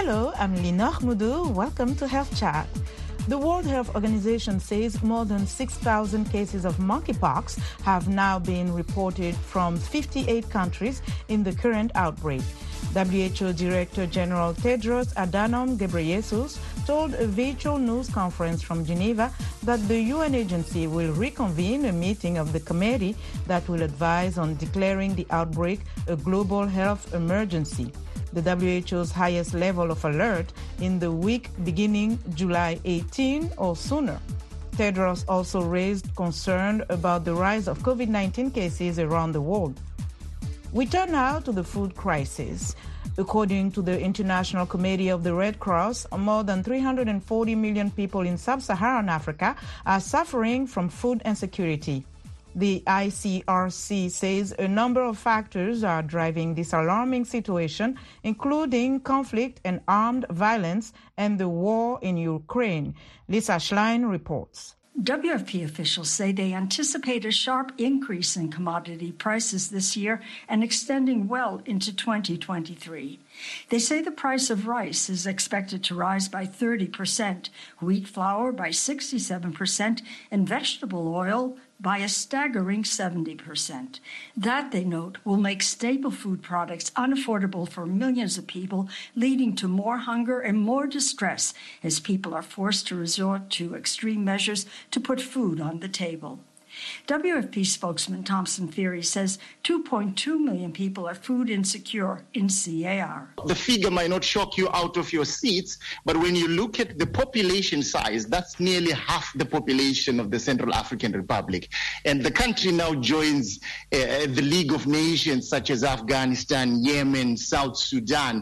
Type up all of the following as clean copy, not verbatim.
Hello, I'm Linor Moudou. Welcome to Health Chat. The World Health Organization says more than 6,000 cases of monkeypox have now been reported from 58 countries in the current outbreak. WHO Director General Tedros Adhanom Ghebreyesus told a virtual news conference from Geneva that the UN agency will reconvene a meeting of the committee that will advise on declaring the outbreak a global health emergency, the WHO's highest level of alert in the week beginning July 18 or sooner. Tedros also raised concern about the rise of COVID-19 cases around the world. We turn now to the food crisis. According to the International Committee of the Red Cross, more than 340 million people in sub-Saharan Africa are suffering from food insecurity. The ICRC says a number of factors are driving this alarming situation, including conflict and armed violence and the war in Ukraine. Lisa Schlein reports. WFP officials say they anticipate a sharp increase in commodity prices this year and extending well into 2023. They say the price of rice is expected to rise by 30%, wheat flour by 67%, and vegetable oil by a staggering 70%. That, they note, will make staple food products unaffordable for millions of people, leading to more hunger and more distress as people are forced to resort to extreme measures to put food on the table. WFP spokesman Thompson Feary says 2.2 million people are food insecure in CAR. The figure might not shock you out of your seats, but when you look at the population size, that's nearly half the population of the Central African Republic. And the country now joins the League of Nations such as Afghanistan, Yemen, South Sudan,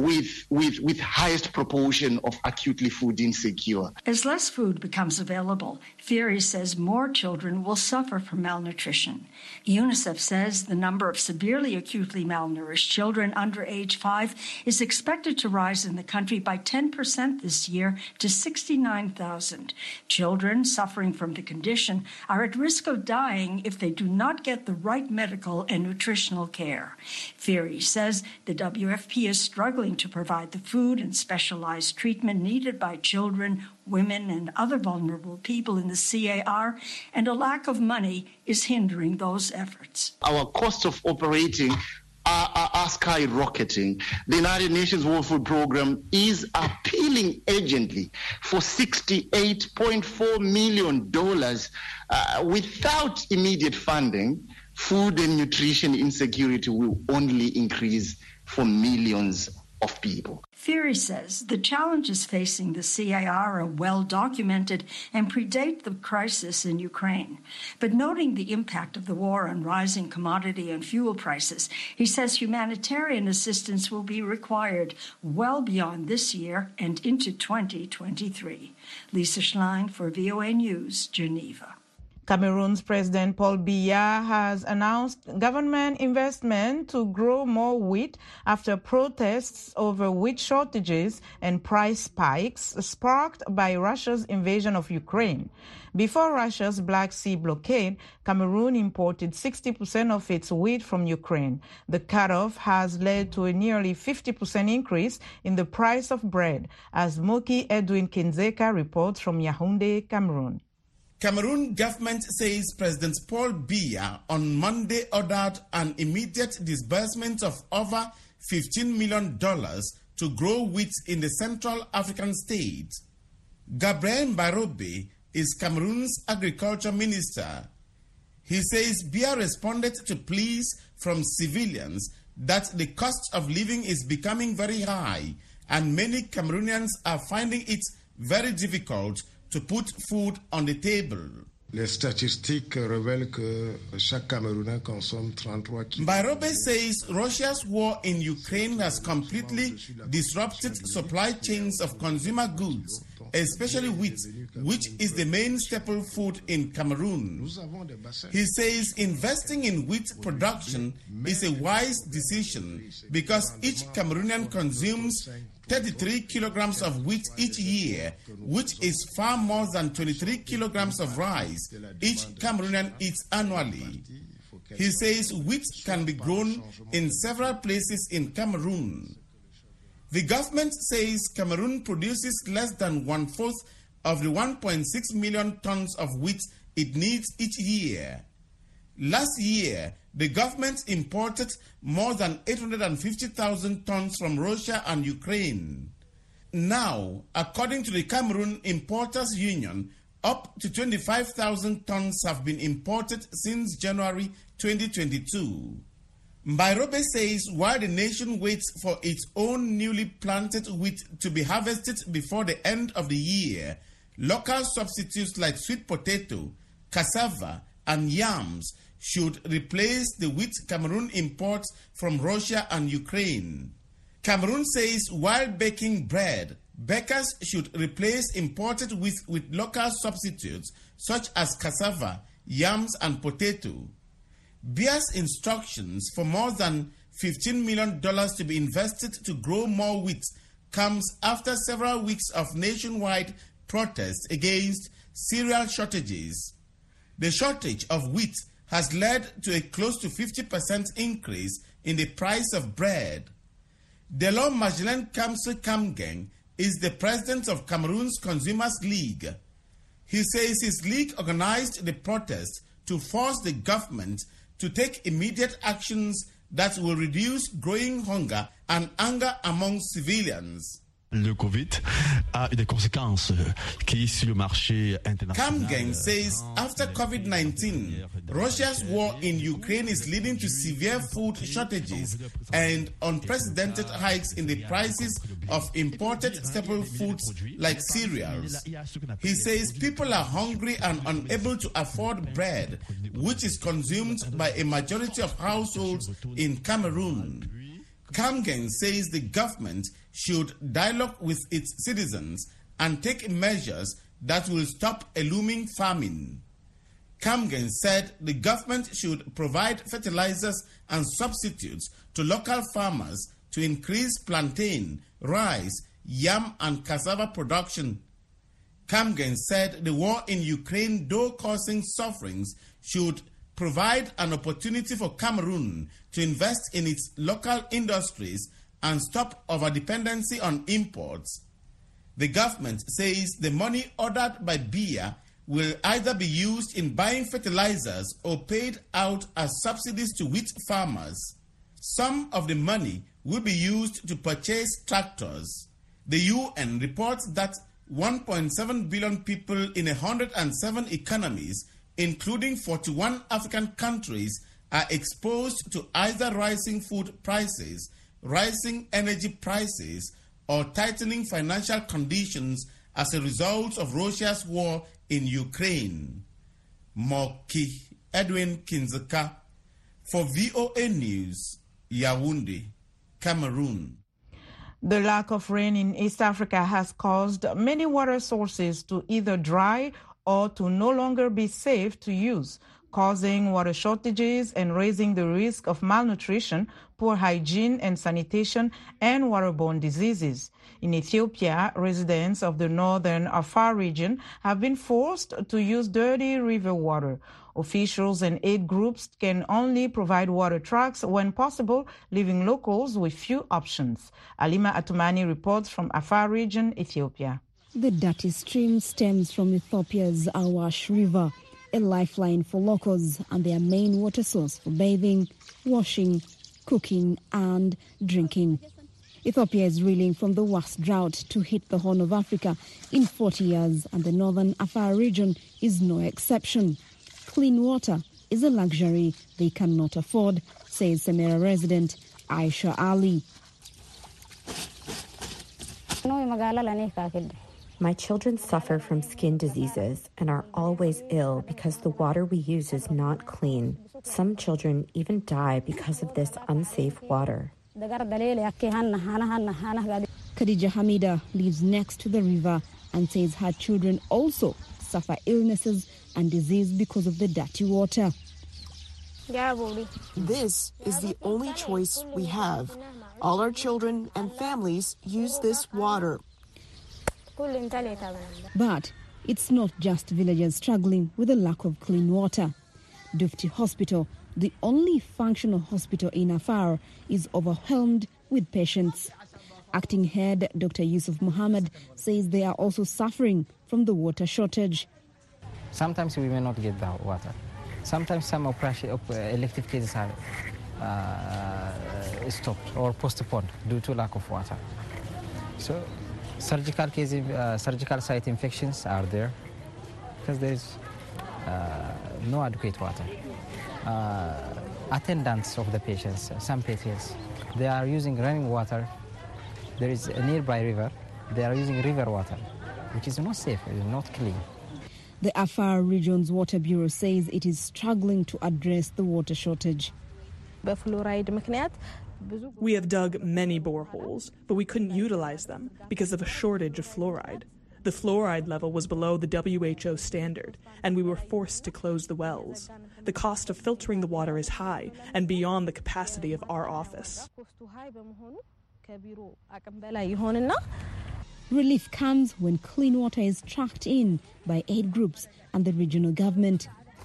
with highest proportion of acutely food insecure. As less food becomes available, Feary says more children will suffer from malnutrition. UNICEF says the number of severely acutely malnourished children under age 5 is expected to rise in the country by 10% this year to 69,000. Children suffering from the condition are at risk of dying if they do not get the right medical and nutritional care. Feary says the WFP is struggling to provide the food and specialized treatment needed by children, women, and other vulnerable people in the CAR, and a lack of money is hindering those efforts. Our costs of operating are skyrocketing. The United Nations World Food Programme is appealing urgently for $68.4 million. Without immediate funding, food and nutrition insecurity will only increase for millions of people. Feary says the challenges facing the CAR are well documented and predate the crisis in Ukraine. But noting the impact of the war on rising commodity and fuel prices, he says humanitarian assistance will be required well beyond this year and into 2023. Lisa Schlein for VOA News, Geneva. Cameroon's President Paul Biya has announced government investment to grow more wheat after protests over wheat shortages and price spikes sparked by Russia's invasion of Ukraine. Before Russia's Black Sea blockade, Cameroon imported 60% of its wheat from Ukraine. The cutoff has led to a nearly 50% increase in the price of bread, as Moki Edwin Kinzeka reports from Yaoundé, Cameroon. Cameroon government says President Paul Biya on Monday ordered an immediate disbursement of over $15 million to grow wheat in the Central African state. Gabriel Barobe is Cameroon's agriculture minister. He says Biya responded to pleas from civilians that the cost of living is becoming very high and many Cameroonians are finding it very difficult to put food on the table. Les statistiques révèlent que chaque Camerounais consomme 33 kilos. Barobe says Russia's war in Ukraine has completely disrupted supply chains of consumer goods, especially wheat, which is the main staple food in Cameroon. He says investing in wheat production is a wise decision because each Cameroonian consumes 33 kilograms of wheat each year, which is far more than 23 kilograms of rice each Cameroonian eats annually. He says wheat can be grown in several places in Cameroon. The government says Cameroon produces less than 1/4 of the 1.6 million tons of wheat it needs each year. Last year, the government imported more than 850,000 tons from Russia and Ukraine. Now, according to the Cameroon Importers Union, up to 25,000 tons have been imported since January 2022. Mbairobe says while the nation waits for its own newly planted wheat to be harvested before the end of the year, local substitutes like sweet potato, cassava, and yams should replace the wheat Cameroon imports from Russia and Ukraine. Cameroon says while baking bread, bakers should replace imported wheat with local substitutes such as cassava, yams, and potato. Bears instructions for more than $15 million to be invested to grow more wheat comes after several weeks of nationwide protests against cereal shortages. The shortage of wheat has led to a close to 50% increase in the price of bread. Delors Magdalene Kamse Kamgeng is the president of Cameroon's Consumers League. He says his league organized the protest to force the government to take immediate actions that will reduce growing hunger and anger among civilians. Le Covid a des conséquences qui sur le marché international. Kamgeng says after COVID-19, Russia's war in Ukraine is leading to severe food shortages and unprecedented hikes in the prices of imported staple foods like cereals. He says people are hungry and unable to afford bread, which is consumed by a majority of households in Cameroon. Kamgeng says the government should dialogue with its citizens and take measures that will stop a looming famine. Kamgeng said the government should provide fertilizers and substitutes to local farmers to increase plantain, rice, yam, and cassava production. Kamgeng said the war in Ukraine, though causing sufferings, should provide an opportunity for Cameroon to invest in its local industries and stop overdependency on imports. The government says the money ordered by BIA will either be used in buying fertilizers or paid out as subsidies to wheat farmers. Some of the money will be used to purchase tractors. The UN reports that 1.7 billion people in 107 economies, including 41 African countries, are exposed to either rising food prices, rising energy prices, or tightening financial conditions as a result of Russia's war in Ukraine. Moki Edwin Kinzeka for VOA News, Yaoundé, Cameroon. The lack of rain in East Africa has caused many water sources to either dry or to no longer be safe to use, causing water shortages and raising the risk of malnutrition, poor hygiene and sanitation, and waterborne diseases. In Ethiopia, residents of the northern Afar region have been forced to use dirty river water. Officials and aid groups can only provide water trucks when possible, leaving locals with few options. Alima Atumani reports from Afar region, Ethiopia. The dirty stream stems from Ethiopia's Awash River, a lifeline for locals and their main water source for bathing, washing, cooking and drinking. Ethiopia is reeling from the worst drought to hit the Horn of Africa in 40 years, and the northern Afar region is no exception. Clean water is a luxury they cannot afford, says Semera resident Aisha Ali. My children suffer from skin diseases and are always ill because the water we use is not clean. Some children even die because of this unsafe water. Khadija Hamida lives next to the river and says her children also suffer illnesses and disease because of the dirty water. This is the only choice we have. All our children and families use this water. But it's not just villagers struggling with the lack of clean water. Dufti Hospital, the only functional hospital in Afar, is overwhelmed with patients. Acting head Dr. Yusuf Muhammad says they are also suffering from the water shortage. Sometimes we may not get the water. Sometimes some elective cases are stopped or postponed due to lack of water. So surgical site infections are there because there is no adequate water. Attendants of the patients, some patients, they are using running water. There is a nearby river. They are using river water, which is not safe, it is not clean. The Afar Region's Water Bureau says it is struggling to address the water shortage. We have dug many boreholes, but we couldn't utilize them because of a shortage of fluoride. The fluoride level was below the WHO standard, and we were forced to close the wells. The cost of filtering the water is high and beyond the capacity of our office. Relief comes when clean water is trucked in by aid groups and the regional government.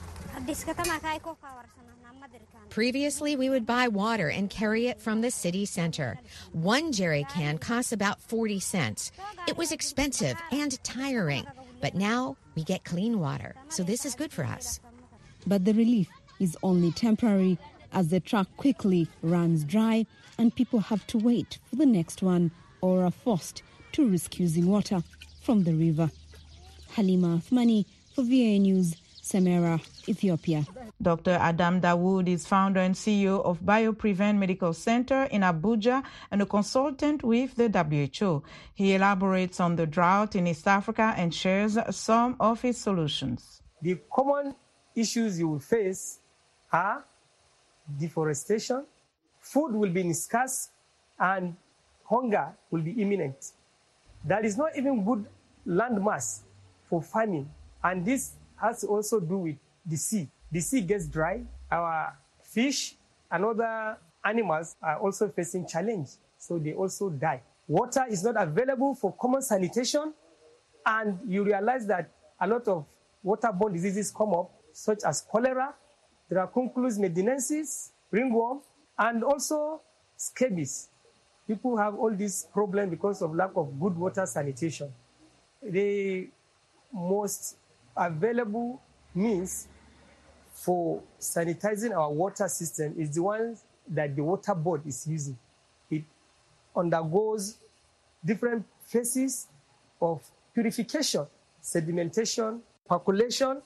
Previously, we would buy water and carry it from the city center. One jerry can costs about 40 cents. It was expensive and tiring, but now we get clean water, so this is good for us. But the relief is only temporary as the truck quickly runs dry and people have to wait for the next one or are forced to risk using water from the river. Halima Athmani for VOA News, Samara, Ethiopia. Dr. Adam Dawood is founder and CEO of BioPrevent Medical Center in Abuja and a consultant with the WHO. He elaborates on the drought in East Africa and shares some of his solutions. The common issues you will face are deforestation, food will be scarce, and hunger will be imminent. There is not even good land mass for farming, and this has to also do with the sea. The sea gets dry. Our fish and other animals are also facing challenge, so they also die. Water is not available for common sanitation, and you realize that a lot of waterborne diseases come up, such as cholera, Dracunculus medinensis, ringworm, and also scabies. People have all these problems because of lack of good water sanitation. The most available means for sanitizing our water system is the one that the water board is using. It undergoes different phases of purification, sedimentation, percolation,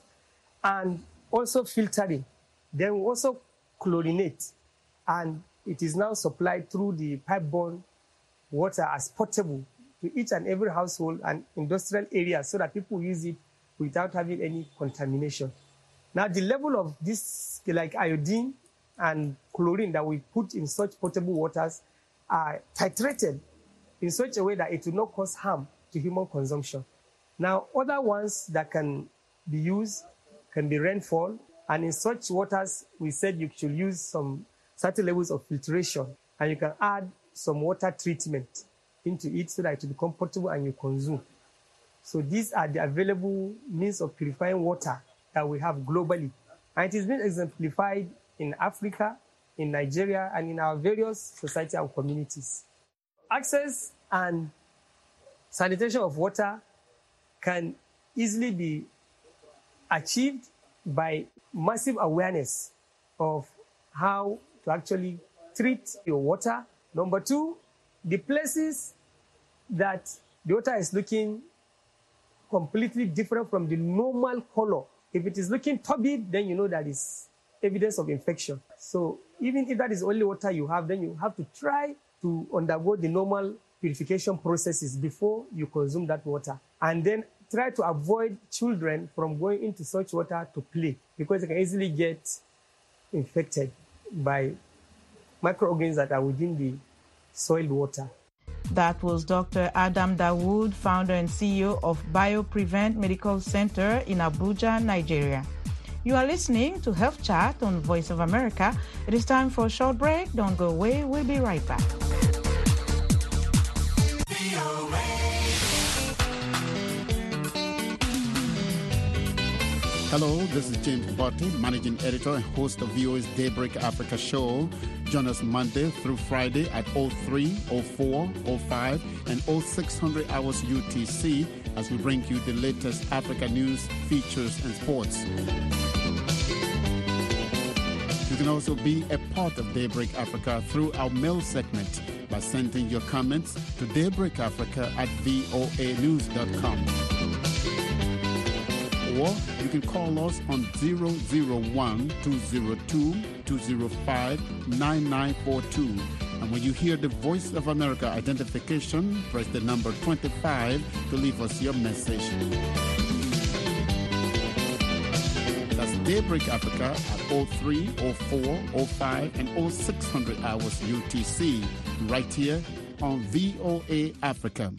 and also filtering. Then we also chlorinate, and it is now supplied through the pipe-borne water as portable to each and every household and industrial area so that people use it without having any contamination. Now, the level of this, like iodine and chlorine that we put in such potable waters are titrated in such a way that it will not cause harm to human consumption. Now, other ones that can be used can be rainfall, and in such waters, we said you should use some certain levels of filtration, and you can add some water treatment into it so that it will become potable and you consume. So these are the available means of purifying water that we have globally. And it is being exemplified in Africa, in Nigeria, and in our various society and communities. Access and sanitation of water can easily be achieved by massive awareness of how to actually treat your water. Number two, the places that the water is looking completely different from the normal color. If it is looking turbid, then you know that is evidence of infection. So even if that is the only water you have, then you have to try to undergo the normal purification processes before you consume that water. And then try to avoid children from going into such water to play, because they can easily get infected by microorganisms that are within the soiled water. That was Dr. Adam Dawood, founder and CEO of BioPrevent Medical Center in Abuja, Nigeria. You are listening to Health Chat on Voice of America. It is time for a short break. Don't go away. We'll be right back. Hello, this is James Botti, Managing Editor and host of VOA's Daybreak Africa show. Join us Monday through Friday at 03, 04, 05, and 0600 hours UTC as we bring you the latest Africa news, features, and sports. You can also be a part of Daybreak Africa through our mail segment by sending your comments to daybreakafrica@voanews.com. Or you can call us on 001-202-205-9942. And when you hear the Voice of America identification, press the number 25 to leave us your message. That's Daybreak Africa at 03, 04, 05, and 0600 hours UTC, right here on VOA Africa.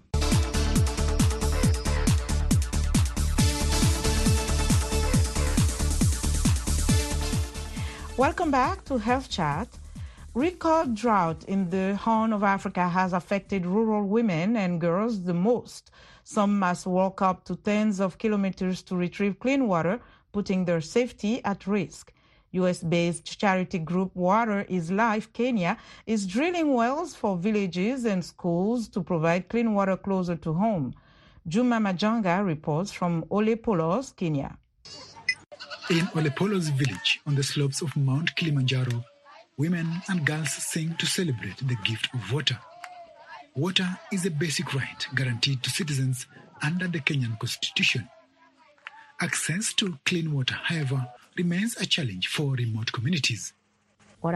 Welcome back to Health Chat. Record drought in the Horn of Africa has affected rural women and girls the most. Some must walk up to tens of kilometers to retrieve clean water, putting their safety at risk. U.S.-based charity group Water is Life Kenya is drilling wells for villages and schools to provide clean water closer to home. Juma Majanga reports from Ole Polos, Kenya. In Ole Polos village on the slopes of Mount Kilimanjaro, women and girls sing to celebrate the gift of water. Water is a basic right guaranteed to citizens under the Kenyan Constitution. Access to clean water, however, remains a challenge for remote communities. We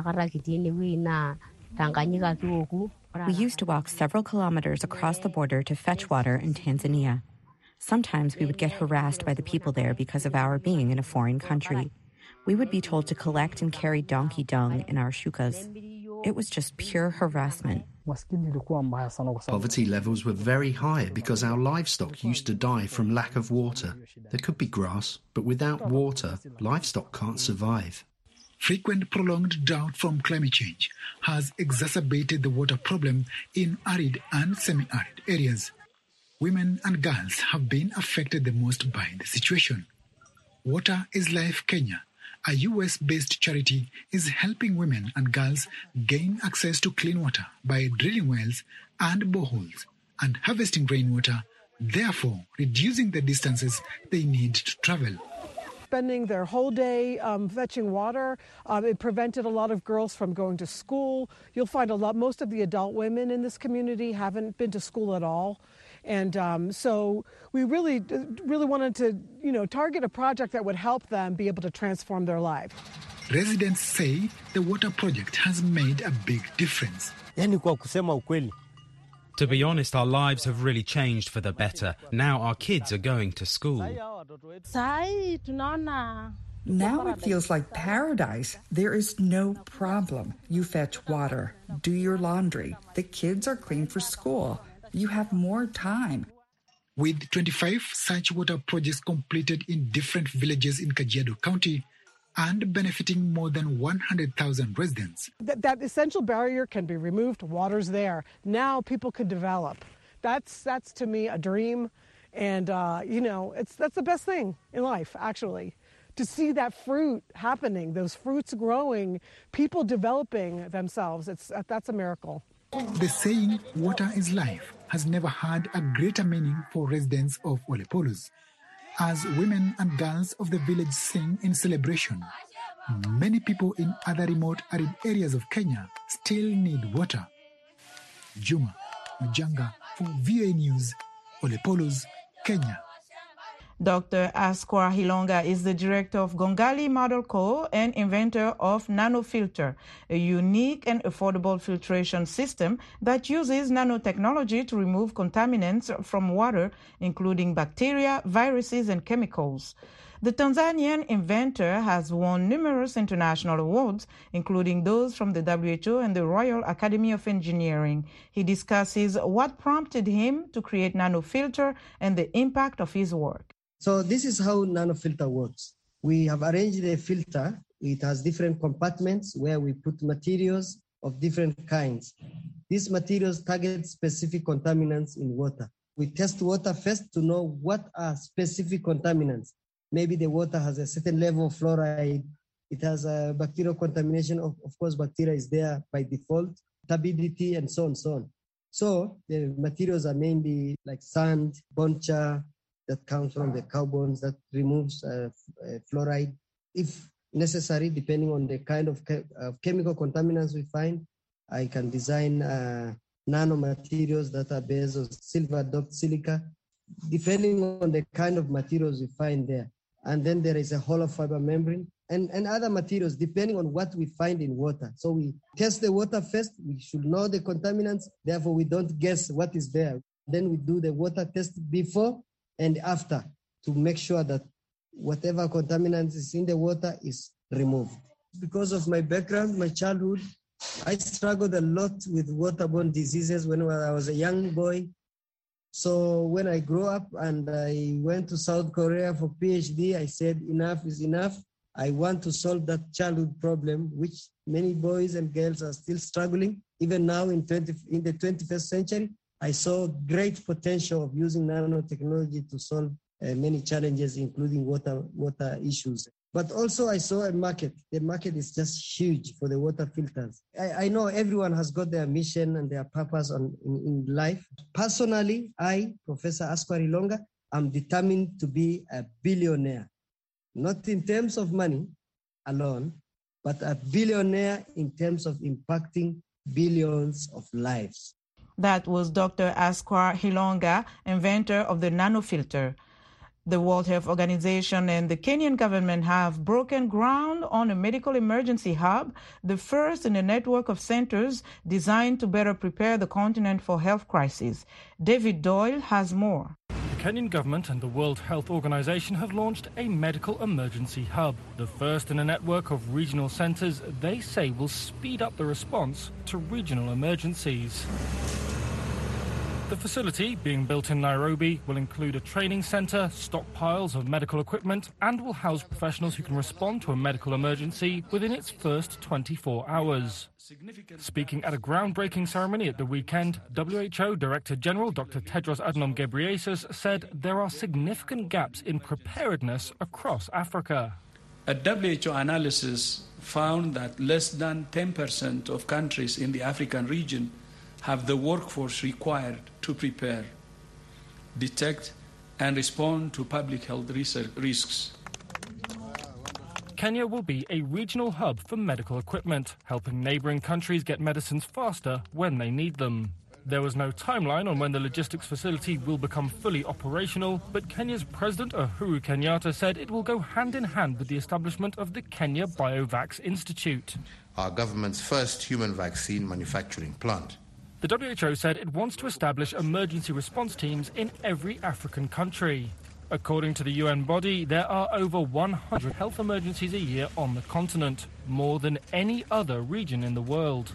used to walk several kilometers across the border to fetch water in Tanzania. Sometimes we would get harassed by the people there because of our being in a foreign country. We would be told to collect and carry donkey dung in our shukas. It was just pure harassment. Poverty levels were very high because our livestock used to die from lack of water. There could be grass, but without water, livestock can't survive. Frequent prolonged drought from climate change has exacerbated the water problem in arid and semi-arid areas. Women and girls have been affected the most by the situation. Water is Life Kenya, a US-based charity, is helping women and girls gain access to clean water by drilling wells and boreholes and harvesting rainwater, therefore reducing the distances they need to travel. Spending their whole day fetching water. It prevented a lot of girls from going to school. You'll find most of the adult women in this community haven't been to school at all. And so we really wanted to, target a project that would help them be able to transform their lives. Residents say the water project has made a big difference. To be honest, our lives have really changed for the better. Now our kids are going to school. Now it feels like paradise. There is no problem. You fetch water, do your laundry. The kids are clean for school. You have more time. With 25 such water projects completed in different villages in Kajiado County and benefiting more than 100,000 residents. That essential barrier can be removed. Water's there. Now people could develop. That's to me a dream. And, that's the best thing in life, actually. To see that fruit happening, those fruits growing, people developing themselves, that's a miracle. The saying, water is life, has never had a greater meaning for residents of Ole Polos. As women and girls of the village sing in celebration, many people in other remote arid areas of Kenya still need water. Juma Majanga for VOA News, Ole Polos, Kenya. Dr. Askwa Hilonga is the director of Gongali Model Co. and inventor of NanoFilter, a unique and affordable filtration system that uses nanotechnology to remove contaminants from water, including bacteria, viruses, and chemicals. The Tanzanian inventor has won numerous international awards, including those from the WHO and the Royal Academy of Engineering. He discusses what prompted him to create NanoFilter and the impact of his work. So this is how NanoFilter works. We have arranged a filter. It has different compartments where we put materials of different kinds. These materials target specific contaminants in water. We test water first to know what are specific contaminants. maybe the water has a certain level of fluoride. It has a bacterial contamination. Of course, bacteria is there by default, turbidity, and so on, so on. So the materials are mainly like sand, bone char that comes from the cow bones that removes fluoride. If necessary, depending on the kind of chemical contaminants we find, I can design nanomaterials that are based on silver-doped silica, depending on the kind of materials we find there. And then there is a hollow fiber membrane and other materials, depending on what we find in water. So we test the water first. We should know the contaminants. Therefore, we don't guess what is there. Then we do the water test before and after to make sure that whatever contaminants is in the water is removed. Because of my background, my childhood, I struggled a lot with waterborne diseases when I was a young boy. So when I grew up and I went to South Korea for PhD, I said enough is enough. I want to solve that childhood problem, which many boys and girls are still struggling. Even now in the 21st century, I saw great potential of using nanotechnology to solve many challenges, including water issues. But also I saw a market. The market is just huge for the water filters. I know everyone has got their mission and their purpose in life. Personally, I, Professor Askwar Hilonga, am determined to be a billionaire. Not in terms of money alone, but a billionaire in terms of impacting billions of lives. That was Dr. Askwar Hilonga, inventor of the nanofilter. The World Health Organization and the Kenyan government have broken ground on a medical emergency hub, the first in a network of centers designed to better prepare the continent for health crises. David Doyle has more. The Kenyan government and the World Health Organization have launched a medical emergency hub, the first in a network of regional centers they say will speed up the response to regional emergencies. The facility, being built in Nairobi, will include a training centre, stockpiles of medical equipment, and will house professionals who can respond to a medical emergency within its first 24 hours. Speaking at a groundbreaking ceremony at the weekend, WHO Director General Dr. Tedros Adhanom Ghebreyesus said there are significant gaps in preparedness across Africa. A WHO analysis found that less than 10% of countries in the African region have the workforce required to prepare, detect, and respond to public health risks. Kenya will be a regional hub for medical equipment, helping neighbouring countries get medicines faster when they need them. There was no timeline on when the logistics facility will become fully operational, but Kenya's President Uhuru Kenyatta said it will go hand in hand with the establishment of the Kenya BioVax Institute, our government's first human vaccine manufacturing plant. The WHO said it wants to establish emergency response teams in every African country. According to the UN body, there are over 100 health emergencies a year on the continent, more than any other region in the world.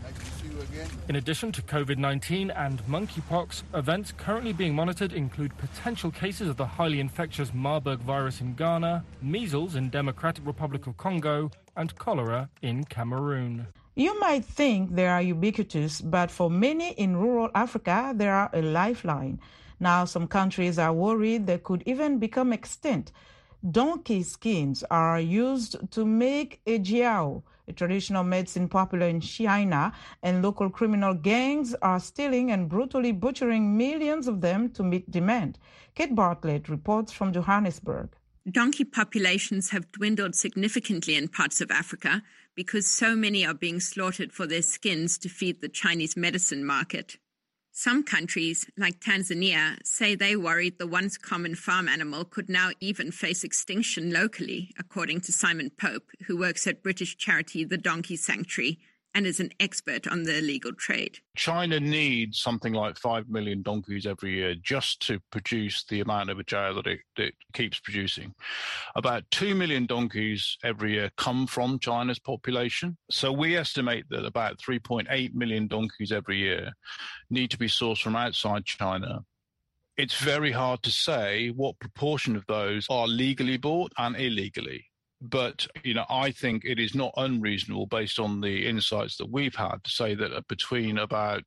In addition to COVID-19 and monkeypox, events currently being monitored include potential cases of the highly infectious Marburg virus in Ghana, measles in Democratic Republic of Congo, and cholera in Cameroon. You might think they are ubiquitous, but for many in rural Africa, they are a lifeline. Now, some countries are worried they could even become extinct. Donkey skins are used to make ejiao, a traditional medicine popular in China, and local criminal gangs are stealing and brutally butchering millions of them to meet demand. Kate Bartlett reports from Johannesburg. Donkey populations have dwindled significantly in parts of Africa because so many are being slaughtered for their skins to feed the Chinese medicine market. Some countries, like Tanzania, say they worried the once common farm animal could now even face extinction locally, according to Simon Pope, who works at British charity The Donkey Sanctuary and is an expert on the illegal trade. China needs something like 5 million donkeys every year just to produce the amount of ejiao that it keeps producing. About 2 million donkeys every year come from China's population. So we estimate that about 3.8 million donkeys every year need to be sourced from outside China. It's very hard to say what proportion of those are legally bought and illegally. But, I think it is not unreasonable based on the insights that we've had to say that between about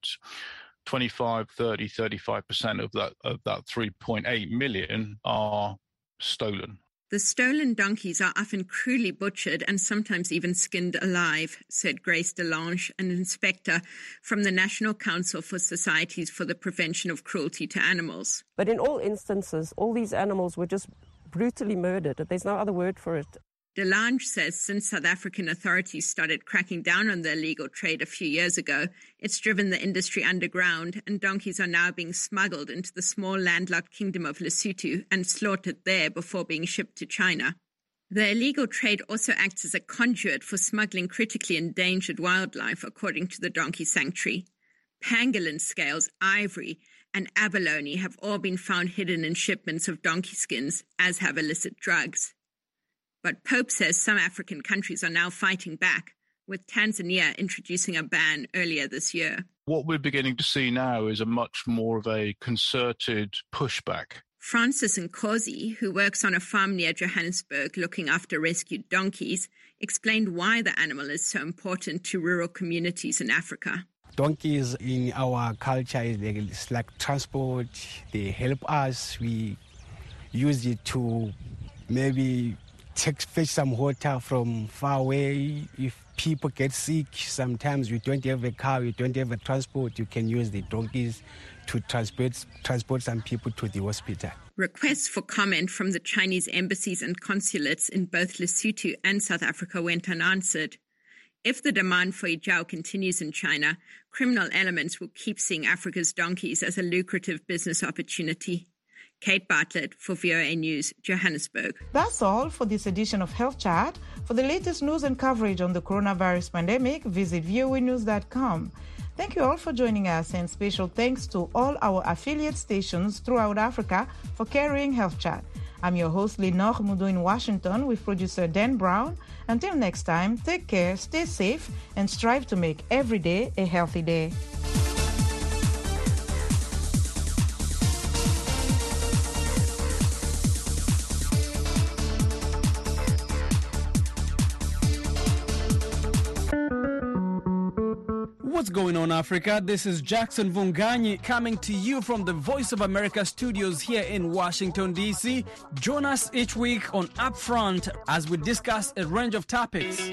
25, 30, 35% of that 3.8 million are stolen. The stolen donkeys are often cruelly butchered and sometimes even skinned alive, said Grace Delange, an inspector from the National Council for Societies for the Prevention of Cruelty to Animals. But in all instances, all these animals were just brutally murdered. There's no other word for it. Delange says since South African authorities started cracking down on the illegal trade a few years ago, it's driven the industry underground, and donkeys are now being smuggled into the small landlocked kingdom of Lesotho and slaughtered there before being shipped to China. The illegal trade also acts as a conduit for smuggling critically endangered wildlife, according to the donkey sanctuary. Pangolin scales, ivory, and abalone have all been found hidden in shipments of donkey skins, as have illicit drugs. But Pope says some African countries are now fighting back, with Tanzania introducing a ban earlier this year. What we're beginning to see now is a much more of a concerted pushback. Francis Nkosi, who works on a farm near Johannesburg looking after rescued donkeys, explained why the animal is so important to rural communities in Africa. Donkeys in our culture is like transport. They help us. We use it to maybe fetch some water from far away. If people get sick, sometimes we don't have a car, we don't have a transport, you can use the donkeys to transport some people to the hospital. Requests for comment from the Chinese embassies and consulates in both Lesotho and South Africa went unanswered. If the demand for hijau continues in China, criminal elements will keep seeing Africa's donkeys as a lucrative business opportunity. Kate Bartlett for VOA News, Johannesburg. That's all for this edition of Health Chat. For the latest news and coverage on the coronavirus pandemic, visit voanews.com. Thank you all for joining us, and special thanks to all our affiliate stations throughout Africa for carrying Health Chat. I'm your host, Lenore Mudo in Washington, with producer Dan Brown. Until next time, take care, stay safe, and strive to make every day a healthy day. What's going on, Africa? This is Jackson Vunganyi coming to you from the Voice of America studios here in Washington, D.C. Join us each week on Upfront as we discuss a range of topics.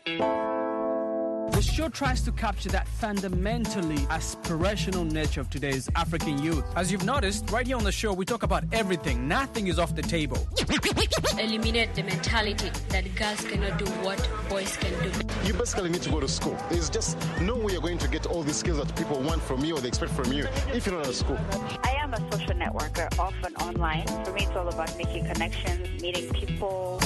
The show tries to capture that fundamentally aspirational nature of today's African youth. As you've noticed, right here on the show, we talk about everything. Nothing is off the table. Eliminate the mentality that girls cannot do what boys can do. You basically need to go to school. There's just no way you're going to get all these skills that people want from you or they expect from you if you're not at school. I am a social networker, often online. For me, it's all about making connections, meeting people.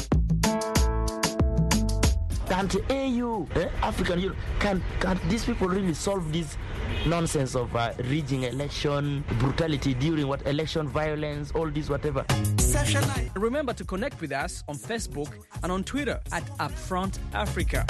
Can't AU, African Union, can these people really solve this nonsense of rigging election, brutality during election violence, all this whatever? Remember to connect with us on Facebook and on Twitter at Upfront Africa.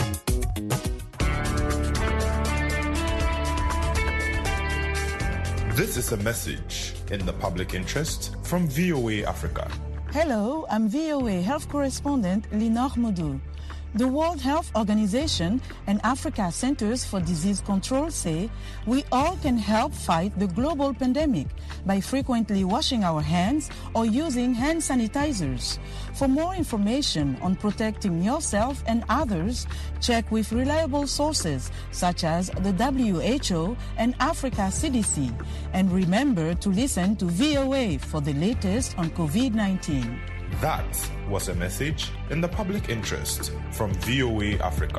This is a message in the public interest from VOA Africa. Hello, I'm VOA Health Correspondent Lenore Mudo. The World Health Organization and Africa Centers for Disease Control say we all can help fight the global pandemic by frequently washing our hands or using hand sanitizers. For more information on protecting yourself and others, check with reliable sources such as the WHO and Africa CDC. And remember to listen to VOA for the latest on COVID-19. That was a message in the public interest from VOA Africa.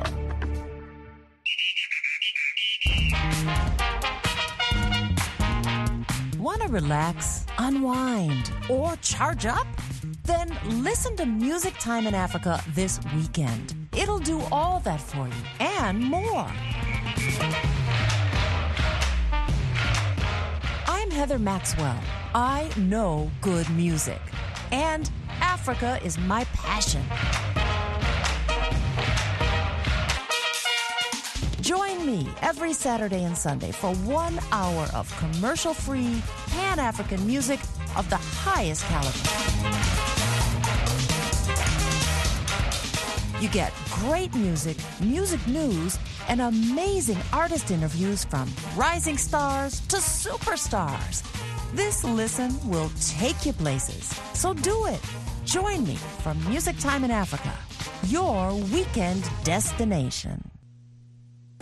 Want to relax, unwind, or charge up? Then listen to Music Time in Africa this weekend. It'll do all that for you and more. I'm Heather Maxwell. I know good music. And Africa is my passion. Join me every Saturday and Sunday for 1 hour of commercial-free, Pan-African music of the highest caliber. You get great music, music news, and amazing artist interviews from rising stars to superstars. This listen will take you places, so do it. Join me for Music Time in Africa, your weekend destination.